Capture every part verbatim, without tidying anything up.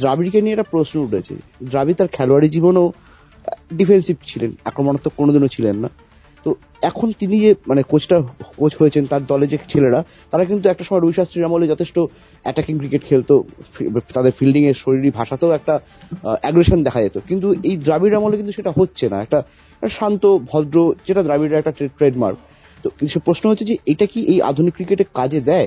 দ্রাবিড়কে নিয়ে একটা প্রশ্ন উঠেছে। দ্রাবিড় তার খেলোয়াড়ি জীবনেও ডিফেন্সিভ ছিলেন, আক্রমণাত্মক কোনোদিনও ছিলেন না। তো এখন তিনি যে মানে কোচটা কোচ হয়েছেন, তার দলে যে ছেলেরা তারা কিন্তু একটা সময় রুই শাস্ত্রীর আমলে যথেষ্ট অ্যাটাকিং ক্রিকেট খেলতো, তাদের ফিল্ডিং এর শরীরী ভাষাতেও একটা অ্যাগ্রেশন দেখা যেত। কিন্তু এই দ্রাবিড় আমলে কিন্তু সেটা হচ্ছে না, একটা শান্ত ভদ্র, যেটা দ্রাবিড়ের একটা ট্রেডমার্ক। তো কিছু প্রশ্ন হচ্ছে যে এটা কি এই আধুনিক ক্রিকেটে কাজে দেয়?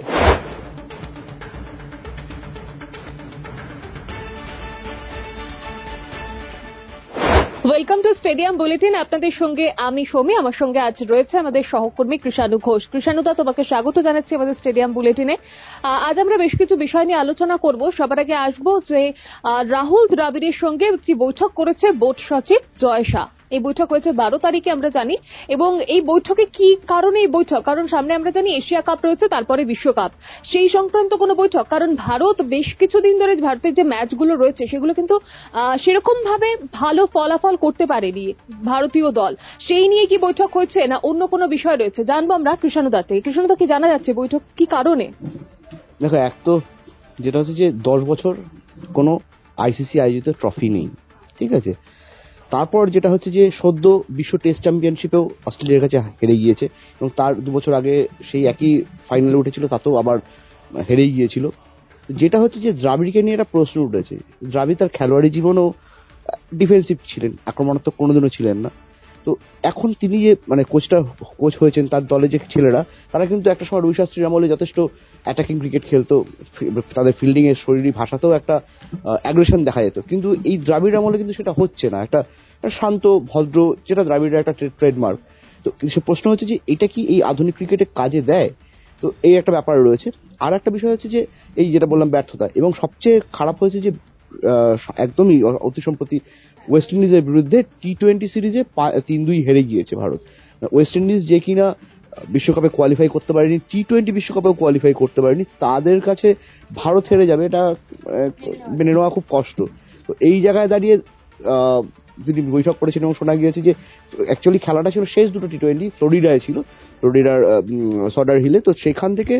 Welcome to stadium bulletin. আপনাদের সঙ্গে আমি সৌমি, আমার সঙ্গে আজ রয়েছে আমাদের সহকর্মী কৃষাণু ঘোষ। কৃষাণুদা, তোমাকে স্বাগত জানাচ্ছি আমাদের স্টেডিয়াম বুলেটিনে। আজ আমরা বেশ কিছু বিষয় নিয়ে আলোচনা করব। সবার আগে আসবো যে রাহুল দ্রাবিড়ের সঙ্গে একটি বৈঠক করেছে বোর্ড সচিব জয় শাহ। এই বৈঠক হয়েছে বারো তারিখে আমরা জানি, এবং এই বৈঠকে কি কারণে এই বৈঠক? কারণ সামনে আমরা জানি এশিয়া কাপ রয়েছে, তারপরে বিশ্বকাপ, সেই সংক্রান্ত কোনো বৈঠক? কারণ ভারত বেশ কিছুদিন ধরে ভারতের যে ম্যাচগুলো রয়েছে সেগুলো কিন্তু সেরকম ভাবে ভালো ফলাফল করতে পারেনি ভারতীয় দল, সেই নিয়ে কি বৈঠক হয়েছে না অন্য কোনো বিষয় রয়েছে? জানবো আমরা কৃষাণুদা থেকে। কৃষাণুদা, কি জানা যাচ্ছে বৈঠক কি কারণে? দেখো, এক তো যেটা হচ্ছে যে দশ বছর কোনো আইসিসি আয়োজিত ট্রফি নেই, ঠিক আছে। তারপর যেটা হচ্ছে যে সদ্য বিশ্ব টেস্ট চ্যাম্পিয়নশিপেও অস্ট্রেলিয়ার কাছে হেরে গিয়েছে, এবং তার দু বছর আগে সেই একই ফাইনালে উঠেছিল, তাতেও আবার হেরেই গিয়েছিল। যেটা হচ্ছে যে দ্রাবিড়কে নিয়ে একটা প্রশ্ন উঠেছে। দ্রাবিড় তার খেলোয়াড়ি জীবনেও ডিফেন্সিভ ছিলেন, আক্রমণাত্মক কোনোদিনও ছিলেন না। তো এখন তিনি যে মানে কোচটা কোচ হয়েছেন, তার দলে যে ছেলেরা তারা কিন্তু একটা সময় রুই শাস্ত্রীর আমলে যথেষ্ট অ্যাটাকিং ক্রিকেট খেলতো, তাদের ফিল্ডিং এর শরীরী ভাষাতেও একটা অ্যাগ্রেশন দেখা যেত। কিন্তু এই দ্রাবিড় আমলে কিন্তু সেটা হচ্ছে না, একটা শান্ত ভদ্র, যেটা দ্রাবিড়ের একটা ট্রেডমার্ক। তো কিছু প্রশ্ন হচ্ছে যে এটা কি এই আধুনিক ক্রিকেটে কাজে দেয়? তো এই একটা ব্যাপার রয়েছে। আর একটা বিষয় হচ্ছে যে এই যেটা বললাম ব্যর্থতা, এবং সবচেয়ে খারাপ হয়েছে যে একদমই অতি সম্প্রতি ওয়েস্ট ইন্ডিজের বিরুদ্ধে টি টোয়েন্টি সিরিজে তিন দুই হেরে গিয়েছে ভারত। ওয়েস্ট ইন্ডিজ যে কিনা বিশ্বকাপে কোয়ালিফাই করতে পারেনি, টি টোয়েন্টি বিশ্বকাপেও কোয়ালিফাই করতে পারেনি, তাদের কাছে ভারত হেরে যাবে, এটা মেনে নেওয়া খুব কষ্ট। তো এই জায়গায় দাঁড়িয়ে তিনি বৈঠক করেছেন, এবং শোনা গিয়েছে যে অ্যাকচুয়ালি খেলাটা ছিল শেষ দুটো টি টোয়েন্টি ফ্লোরিডায় ছিল, ফ্লোরিডার সডার হিলে। তো সেখান থেকে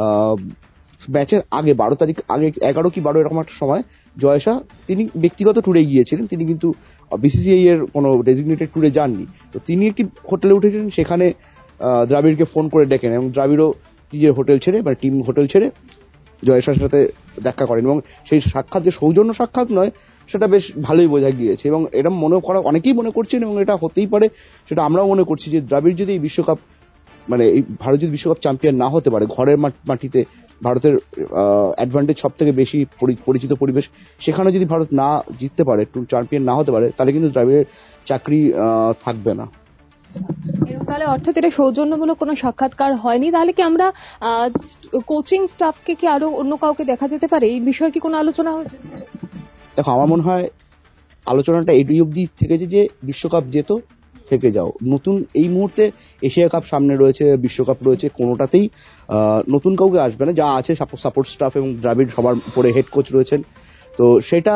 ম্যাচের আগে বারো তারিখ আগে এগারো কি বারো এরকম একটা সময় জয় শাহ তিনি ব্যক্তিগত ট্যুরে গিয়েছিলেন, তিনি কিন্তু বিসিসিআই এর কোনো ডেজিগনেটেড ট্যুরে যাননি। তো তিনি একটি হোটেলে উঠেছিলেন, সেখানে দ্রাবিড়কে ফোন করে ডেকেন, এবং দ্রাবিড়ও নিজের হোটেল ছেড়ে মানে টিম হোটেল ছেড়ে জয় শাহের সাথে দেখা করেন, এবং সেই সাক্ষাৎ যে সৌজন্য সাক্ষাৎ নয়, সেটা বেশ ভালোই বোঝা গিয়েছে। এবং এটা মনে করা অনেকেই মনে করছেন, এবং এটা হতেই পারে, সেটা আমরাও মনে করছি, যে দ্রাবিড় যদি এই বিশ্বকাপ মানে এই ভারত যদি বিশ্বকাপ চ্যাম্পিয়ন না হতে পারে, ঘরের মাটিতে ভারতের অ্যাডভান্টেজ সব থেকে বেশি পরিচিত পরিবেশ, সেখানে যদি ভারত না জিততে পারে, চ্যাম্পিয়ন না হতে পারে, তাহলে কিন্তু দ্রাবিড়ের চাকরি থাকবে না। তাহলে অর্থাৎ এটা সৌজন্যমূলক কোনো সাক্ষাৎকার হয়নি। তাহলে কি আমরা কোচিং স্টাফকে কি আরো অন্য কাউকে দেখা যেতে পারে? এই বিষয়ে কি কোনো আলোচনা হয়েছে? দেখো, আমার মনে হয় আলোচনাটা এই অবধি থেকেছে যে বিশ্বকাপ যেত, থেকে যাও। নতুন এই মুহূর্তে এশিয়া কাপ সামনে রয়েছে, বিশ্বকাপ রয়েছে, কোনোটাতেই নতুন কাউকে আসবে না। যা আছে সাপোর্ট স্টাফ এবং দ্রাবিড় সবার উপরে হেড কোচ রয়েছেন, তো সেটা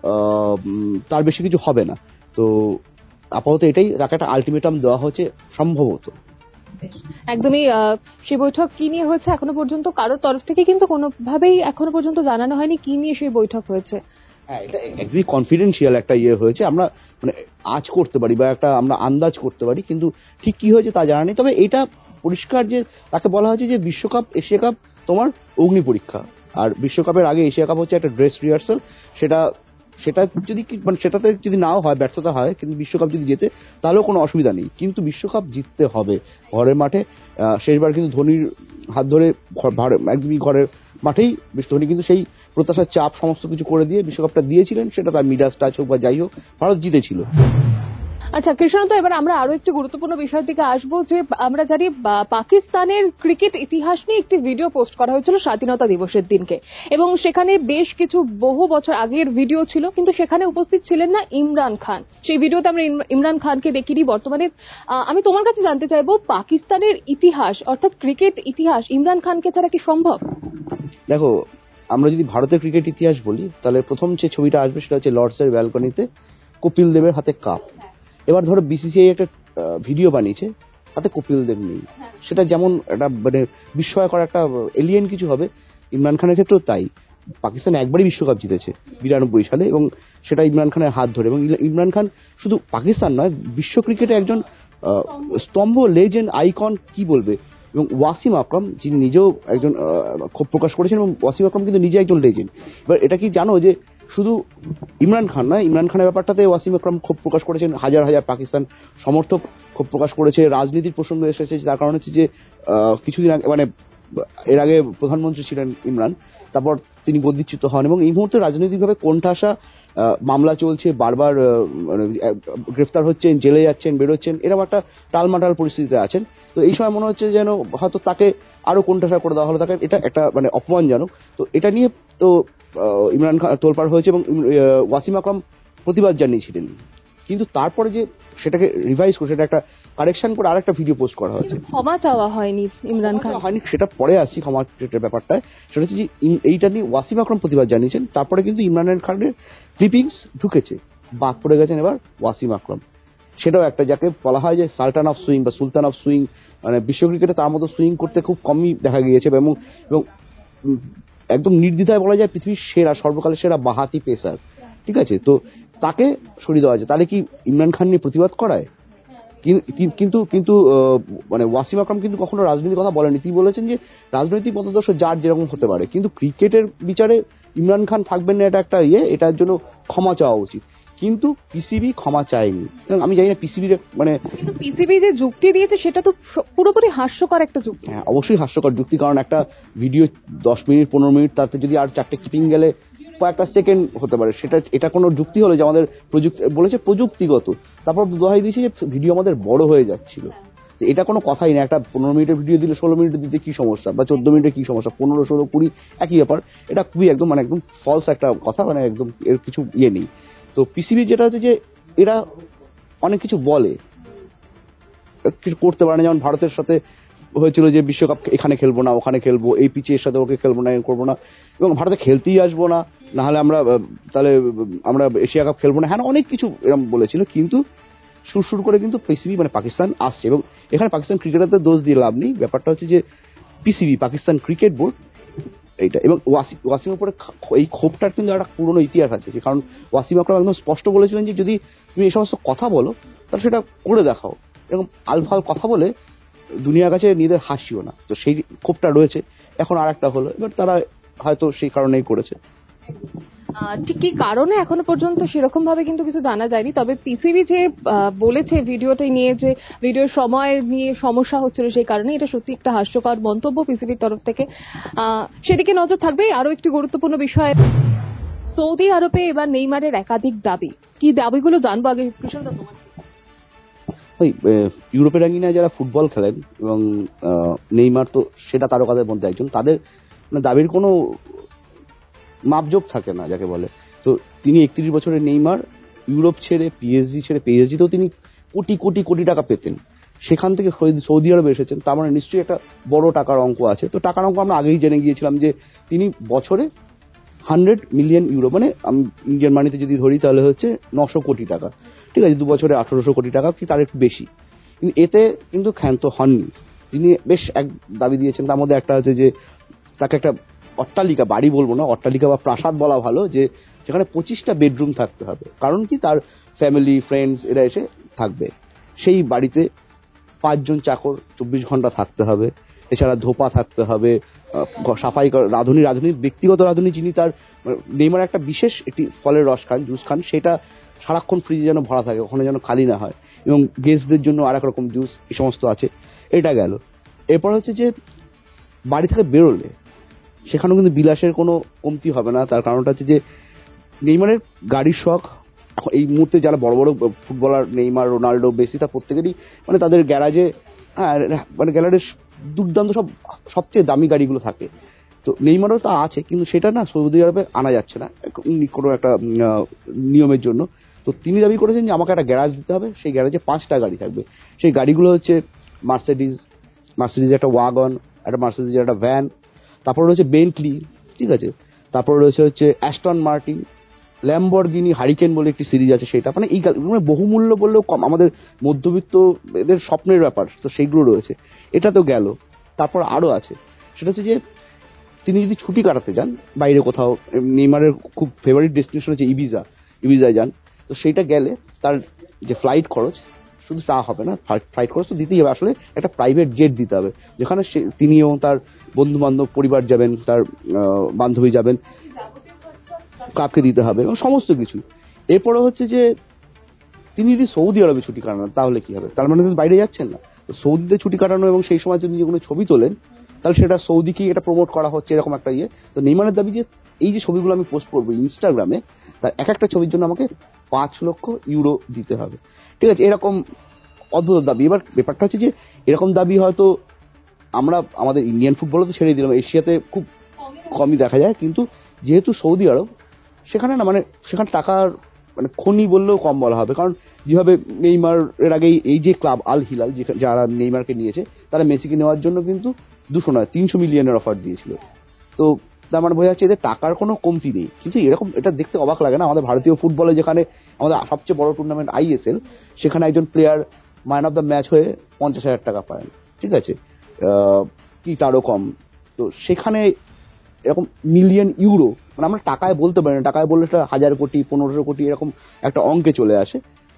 তার বেশি কিছু হবে না। তো আপাতত এটাই তাকে একটা আলটিমেটাম দেওয়া হচ্ছে সম্ভবত। একদমই। সেই বৈঠক কি নিয়ে হয়েছে এখনো পর্যন্ত কারোর তরফ থেকে কিন্তু কোনোভাবেই এখনো পর্যন্ত জানানো হয়নি কি নিয়ে সেই বৈঠক হয়েছে। হ্যাঁ, এটা একদমই কনফিডেন্সিয়াল একটা ইয়ে হয়েছে। আমরা মানে আজ করতে পারি বা একটা আমরা আন্দাজ করতে পারি, কিন্তু ঠিক কি হয়েছে তা জানা নেই। তবে এটা পরিষ্কার যে তাকে বলা হয়েছে যে বিশ্বকাপ এশিয়া কাপ তোমার অগ্নি পরীক্ষা, আর বিশ্বকাপের আগে এশিয়া কাপ হচ্ছে একটা ড্রেস রিহার্সাল। সেটা সেটা যদি মানে সেটাতে যদি নাও হয়, ব্যর্থতা হয়, কিন্তু বিশ্বকাপ যদি জেতে তাহলেও কোনো অসুবিধা নেই। কিন্তু বিশ্বকাপ জিততে হবে ঘরের মাঠে। শেষবার কিন্তু ধোনির হাত ধরে একদমই ঘরের মাঠেই ধোনি কিন্তু সেই প্রত্যাশার চাপ সমস্ত কিছু করে দিয়ে বিশ্বকাপটা দিয়েছিলেন, সেটা তার মিডাস টাচ হোক বা যাই হোক, ভারত জিতেছিল। আচ্ছা কৃষ্ণান্ত, এবার আমরা আরো একটি গুরুত্বপূর্ণ বিষয়ের দিকে আসবো, যে আমরা জানি পাকিস্তানের ক্রিকেট ইতিহাস নিয়ে একটি ভিডিও পোস্ট করা হয়েছিল স্বাধীনতা দিবসের দিনকে, এবং সেখানে বেশ কিছু বহু বছর আগের ভিডিও ছিল, কিন্তু সেখানে উপস্থিত ছিলেন না ইমরান খান। সেই ভিডিওতে আমরা ইমরান খানকে দেখিনি। বর্তমানে আমি তোমার কাছে জানতে চাইবো, পাকিস্তানের ইতিহাস অর্থাৎ ক্রিকেট ইতিহাস ইমরান খানকে ছাড়া কি সম্ভব? দেখো, আমরা যদি ভারতের ক্রিকেট ইতিহাস বলি, তাহলে প্রথম যে ছবিটা আসবে সেটা হচ্ছে লর্ডসের ব্যালকনিতে কপিল দেবের হাতে কাপ। এবার ধরো বিসিসিআই একটা ভিডিও বানিয়েছে, তাতে কপিল দেব নেই। সেটা যেমন একটা মানে বিস্ময়কর একটা এলিয়েন কিছু হবে, ইমরান খানের ক্ষেত্রেও তাই। পাকিস্তান একবারই বিশ্বকাপ জিতেছে বিরানব্বই সালে, এবং সেটা ইমরান খানের হাত ধরে। এবং ইমরান খান শুধু পাকিস্তান নয়, বিশ্ব ক্রিকেটে একজন স্তম্ভ, লেজেন্ড, আইকন, কি বলবে। এবং ওয়াসিম আকরাম, যিনি নিজেও একজন ক্ষোভ প্রকাশ করেছেন, এবং ওয়াসিম আকরাম কিন্তু নিজে একজন লেজেন্ড। এবার এটা কি জানো যে শুধু ইমরান খান নয়, ইমরান খানের ব্যাপারটাতে ওয়াসিম আকরাম ক্ষোভ প্রকাশ করেছেন, হাজার হাজার পাকিস্তান সমর্থক ক্ষোভ প্রকাশ করেছে। রাজনীতির প্রসঙ্গ এসেছে, তার কারণ হচ্ছে যে কিছুদিন আগে, মানে এর আগে প্রধানমন্ত্রী ছিলেন ইমরান, তারপর তিনি বদলিচ্যুত হন, এবং এই মুহূর্তে রাজনৈতিকভাবে কোণঠাসা, মামলা চলছে, বারবার গ্রেফতার হচ্ছেন, জেলে যাচ্ছেন, বেরোচ্ছেন, এরকম একটা টালমাটাল পরিস্থিতিতে আছেন। তো এই সময় মনে হচ্ছে যেন হয়তো তাকে আরো কোণঠাসা করে দেওয়া হলো, তাকে এটা একটা মানে অপমানজনক। তো এটা নিয়ে তো ইমরান খান তোলপাড় হয়েছে, এবং ওয়াসিম আকরাম প্রতিবাদ জানিয়েছিলেন। কিন্তু তারপরে যে সেটাকে রিভাইজ করে, সেটা একটা কারেকশন করে আরেকটা ভিডিও পোস্ট করা হয়েছে। ক্ষমা চাওয়া হয়নি ইমরান খান, হয়নি, সেটা পরে আসছি ক্ষমা ব্যাপারটায়। সেটা হচ্ছে যে এইটা নিয়ে ওয়াসিম আকরাম প্রতিবাদ জানিয়েছেন, তারপরে কিন্তু ইমরান খানের ক্লিপিংস ঢুকেছে, বাদ পড়ে গেছেন এবার ওয়াসিম আকরাম। সেটাও একটা, যাকে বলা হয় যে সালটান অফ সুইং বা সুলতান অফ সুইং, মানে বিশ্ব ক্রিকেটে তার মতো সুইং করতে খুব কমই দেখা গিয়েছে, এবং এবং একদম নির্দ্বিধায় বলা যায় পৃথিবীর সেরা, সর্বকালের সেরা বাহাতি পেসার। ঠিক আছে, তো তাকে সরিয়ে দেওয়া আছে, তাহলে কি ইমরান খান নিয়ে প্রতিবাদ করায়? কিন্তু কিন্তু মানে ওয়াসিম আকরাম কিন্তু কখনো রাজনীতির কথা বলেনি। তিনি বলেছেন যে রাজনৈতিক মতাদর্শ যার যেরকম হতে পারে, কিন্তু ক্রিকেটের বিচারে ইমরান খান থাকবেন না, এটা একটা ইয়ে, এটার জন্য ক্ষমা চাওয়া উচিত। কিন্তু পিসিবি ক্ষমা চায়নি, এবং আমি জানি না পিসিবির মানে পিসিবি যে যুক্তি দিয়েছে সেটা তো পুরোপুরি হাস্যকর একটা যুক্তি। হ্যাঁ, অবশ্যই হাস্যকর যুক্তি, কারণ একটা ভিডিও দশ মিনিট পনেরো মিনিট, তাতে যদি আর চারটে ক্লিপিং গেলে কয়েকটা সেকেন্ড হতে পারে, সেটা এটা কোনো যুক্তি হলো যে আমাদের প্রযুক্তি বলেছে প্রযুক্তিগত, তারপর দোহাই দিয়েছে যে ভিডিও আমাদের বড় হয়ে যাচ্ছিল। এটা কোনো কথাই না, একটা পনেরো মিনিটের ভিডিও দিলে ষোলো মিনিটে দিতে কি সমস্যা, বা চোদ্দ মিনিটে কি সমস্যা, পনেরো ষোলো কুড়ি একই ব্যাপার। এটা খুবই একদম মানে একদম ফলস একটা কথা, মানে একদম এর কিছু ইয়ে নেই। তো পিসিবি যেটা হচ্ছে যে এরা অনেক কিছু বলে, কিছু করতে পারে না। যেমন ভারতের সাথে হয়েছিল যে বিশ্বকাপ এখানে খেলবো না, ওখানে খেলবো, এই পিচের সাথে ওকে খেলবো না, করবো না, এবং ভারতে খেলতেই আসবো না, না হলে আমরা তাহলে আমরা এশিয়া কাপ খেলবো না, হ্যাঁ অনেক কিছু এরকম বলেছিল। কিন্তু সুর সুর করে কিন্তু পিসিবি মানে পাকিস্তান আসছে, এবং এখানে পাকিস্তান ক্রিকেটারদের দোষ দিয়ে লাভ নেই। ব্যাপারটা হচ্ছে যে পিসিবি, পাকিস্তান ক্রিকেট বোর্ড, এইটা। এবং ওয়াসিম ওয়াসিমের উপরে এই ক্ষোভটার কিন্তু একটা পুরনো ইতিহাস আছে, কারণ ওয়াসিম আকরাম একদম স্পষ্ট বলেছিলেন যে যদি তুমি এই সমস্ত কথা বলো তাহলে সেটা করে দেখাও, এরকম আলফাল কথা বলে দুনিয়ার কাছে নিজেদের হাসিও না। তো সেই ক্ষোভটা রয়েছে, এখন আর একটা হলো, এবার তারা হয়তো সেই কারণেই করেছে। ঠিক কি কারণে এখনো পর্যন্ত সেরকম ভাবে কিন্তু কিছু জানা যায়নি, তবে পিসিবি যে বলেছে ভিডিওটা নিয়ে যে ভিডিওর সময় নিয়ে সমস্যা হচ্ছিল, সেই কারণে এটা সত্যি একটা হাস্যকর মন্তব্য পিসিবির তরফ থেকে। সেদিকে নজর থাকবে। আরো একটি গুরুত্বপূর্ণ বিষয়, সৌদি আরবে এবার নেইমারের একাধিক দাবি, কি দাবিগুলো জানবো আগে। ওই ইউরোপের র্যাঙ্কিংয়ে যারা ফুটবল খেলেন, এবং নেইমার তো সেটা তারকাদের মধ্যে একজন, তাদের মানে দাবির কোনো মাপজোক থাকে না যাকে বলে। তো তিনি একত্রিশ বছরের নেইমার, ইউরোপ ছেড়ে পিএসজি ছেড়ে, পিএসজিতেও তিনি কোটি কোটি কোটি টাকা পেতেন, সেখান থেকে সৌদি আরবে এসেছেন, তার মানে নিশ্চয়ই একটা বড় টাকার অঙ্ক আছে। তো টাকার অঙ্ক আমরা আগেই জেনে গিয়েছিলাম যে তিনি বছরে হান্ড্রেড মিলিয়ন ইউরো, মানে আমি ইন্ডিয়ান মানিতে যদি ধরি তাহলে হচ্ছে নশো কোটি টাকা, ঠিক আছে, দু বছরে আঠারোশো কোটি টাকা কি তার একটু বেশি। কিন্তু এতে কিন্তু ক্ষান্ত হননি, তিনি বেশ এক দাবি দিয়েছেন। তার মধ্যে একটা হচ্ছে যে তাকে একটা অট্টালিকা, বাড়ি বলবো না, অট্টালিকা বা প্রাসাদ বলা ভালো, যে যেখানে পঁচিশটা বেডরুম থাকতে হবে, কারণ কি তার ফ্যামিলি ফ্রেন্ডস এরা এসে থাকবে। সেই বাড়িতে পাঁচজন চাকর চব্বিশ ঘন্টা থাকতে হবে, এছাড়া ধোপা থাকতে হবে, সাফাই রাঁধুনি, রাঁধুনি ব্যক্তিগত রাঁধুনি, যিনি তার নেইমার একটা বিশেষ একটি ফলের রস খান, জুস খান, সেটা সারাক্ষণ ফ্রিজে যেন ভরা থাকে, ওখানে যেন খালি না হয়, এবং গেস্টদের জন্য আর এক রকম জুস, এই সমস্ত আছে। এটা গেল। এরপর হচ্ছে যে বাড়ি থেকে বেরোলে সেখানেও কিন্তু বিলাসের কোনো কমতি হবে না। তার কারণটা হচ্ছে যে নেইমারের গাড়ির শখ, এখন এই মুহূর্তে যারা বড় বড় ফুটবলার, নেইমার, রোনাল্ডো, মেসি, তার প্রত্যেকেরই মানে তাদের গ্যারাজে, হ্যাঁ মানে গ্যালারির দুর্দান্ত সব সবচেয়ে দামি গাড়িগুলো থাকে। তো নেইমারও তা আছে, কিন্তু সেটা না সৌদি আরবে আনা যাচ্ছে না কোনো একটা নিয়মের জন্য। তো তিনি দাবি করেছেন যে আমাকে একটা গ্যারাজ দিতে হবে, সেই গ্যারাজে পাঁচটা গাড়ি থাকবে। সেই গাড়িগুলো হচ্ছে মার্সিডিজ, মার্সিডিজ একটা ওয়াগন, একটা মার্সিডিজ একটা ভ্যান, তারপর রয়েছে বেন্টলি, ঠিক আছে, তারপর রয়েছে হচ্ছে অ্যাস্টন মার্টিন, ল্যাম্বরগিনি হারিকেন বলে একটি সিরিজ আছে, সেটা মানে এই মানে বহুমূল্য বললেও কম, আমাদের মধ্যবিত্ত এদের স্বপ্নের ব্যাপার, তো সেইগুলো রয়েছে। এটা তো গেল। তারপর আরো আছে, সেটা হচ্ছে যে তিনি যদি ছুটি কাটাতে যান বাইরে কোথাও, নেইমারের খুব ফেভারিট ডেস্টিনেশন হচ্ছে ইবিজা, ইবিজায় যান, তো সেইটা গেলে তার যে ফ্লাইট খরচ, শুধু তা হবে না, ফ্লাইট খরচ তো দিতেই হবে, আসলে একটা প্রাইভেট জেট দিতে হবে, যেখানে তিনি এবং তার বন্ধু বান্ধব পরিবার যাবেন, তার বান্ধবী যাবেন, কাপকে দিতে হবে এবং সমস্ত কিছু। এরপরে হচ্ছে যে তিনি যদি সৌদি আরবে ছুটি কাটান তাহলে কি হবে, তার মানে তিনি বাইরে যাচ্ছেন না। তো সৌদিতে ছুটি কাটানো এবং সেই সময় যদি কোনো ছবি তোলেন তাহলে সেটা সৌদিকেই এটা প্রমোট করা হচ্ছে, এরকম একটা ইয়ে। তো নেইমারের দাবি যে এই যে ছবিগুলো আমি পোস্ট করবো ইনস্টাগ্রামে, তার এক একটা ছবির জন্য আমাকে পাঁচ লক্ষ ইউরো দিতে হবে, ঠিক আছে, এরকম অদ্ভুত দাবি। এবার ব্যাপারটা হচ্ছে যে এরকম দাবি হয়তো আমরা আমাদের ইন্ডিয়ান ফুটবলে তো ছেড়ে দিলাম, এশিয়াতে খুব কমই দেখা যায়, কিন্তু যেহেতু সৌদি আরব, সেখানে না মানে সেখানে টাকার মানে খনি বললেও কম বলা হবে, কারণ যেভাবে নেইমার এর আগেই এই যে ক্লাব আল হিলাল যারা নেইমারকে নিয়েছে, তারা মেসিকে নেওয়ার জন্য কিন্তু দুশো নয় তিনশো মিলিয়নের অফার দিয়েছিল। তো তার মানে বোঝা যাচ্ছে এদের টাকার কোনো কমতি নেই। কিন্তু এরকম এটা দেখতে অবাক লাগে না, আমাদের ভারতীয় ফুটবলে যেখানে আমাদের সবচেয়ে বড় টুর্নামেন্ট আইএসএল, সেখানে একজন player man of the match হয়ে পঞ্চাশ হাজার টাকা পায়, ঠিক আছে, কি তারও কম। তো সেখানে এরকম মিলিয়ন ইউরো, মানে আমরা টাকায় বলতে পারি না, টাকায় বললে সেটা হাজার কোটি পনেরোশো কোটি এরকম একটা অঙ্কে চলে আসে,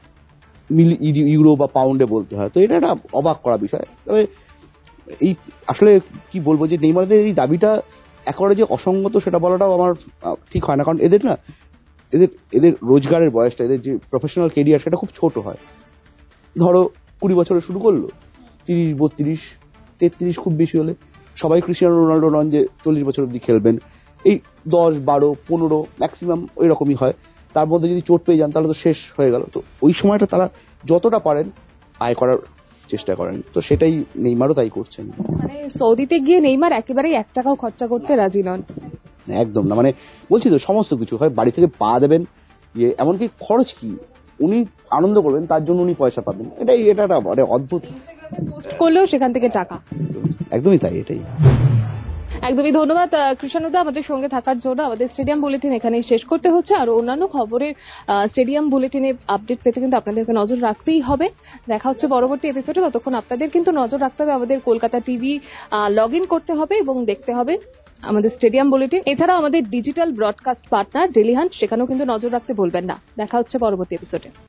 ইউরো বা পাউন্ডে বলতে হয়। তো এটা একটা অবাক করা বিষয়। তবে এই আসলে কি বলবো যে নেইমারদের এই দাবিটা একেবারে যে অসঙ্গত সেটা বলাটাও আমার ঠিক হয় না, কারণ এদের না এদের এদের রোজগারের বয়সটা, এদের যে প্রফেশনাল কেরিয়ার সেটা খুব ছোট হয়। ধরো কুড়ি বছরে শুরু করলো, তিরিশ বত্রিশ তেত্রিশ খুব বেশি হলে, সবাই ক্রিস্টিয়ানো রোনাল্ডো নন যে চল্লিশ বছর অব্দি খেলবেন, এই দশ বারো পনেরো ম্যাক্সিমাম ওই রকমই হয়। তার মধ্যে যদি চোট পেয়ে যান তাহলে তো শেষ হয়ে গেল। তো ওই সময়টা তারা যতটা পারেন আয় করার চেষ্টা করেন, তো সেটাই নেইমারও তাই করছেন। মানে সৌদিতে গিয়ে নেইমার একেবারেই এক টাকাও খরচা করতে রাজি নন। একদম না, মানে বলছি তো সমস্ত কিছু হয়, বাড়ি থেকে পা দেবেন, যে এমনকি খরচ কি উনি আনন্দ করবেন তার জন্য উনি পয়সা পাবেন, এটাই এটা একটা মানে অদ্ভুত। পোস্ট করলেও সেখান থেকে টাকা, একদমই তাই, এটাই। একদমই। ধন্যবাদ কৃষাণুদা আমাদের সঙ্গে থাকার জন্য। আমাদের স্টেডিয়াম বুলেটিন এখানেই শেষ করতে হচ্ছে। আর অন্যান্য খবরের স্টেডিয়াম বুলেটিনে আপডেট পেতে কিন্তু আপনাদেরকে নজর রাখতেই হবে। দেখা হচ্ছে পরবর্তী এপিসোডে। ততক্ষণ আপনাদের কিন্তু নজর রাখতে হবে আমাদের কলকাতা টিভি, লগ ইন করতে হবে এবং দেখতে হবে আমাদের স্টেডিয়াম বুলেটিন। এছাড়াও আমাদের digital broadcast partner Dailyhunt, সেখানেও কিন্তু নজর রাখতে ভুলবেন না। দেখা হচ্ছে পরবর্তী এপিসোডে।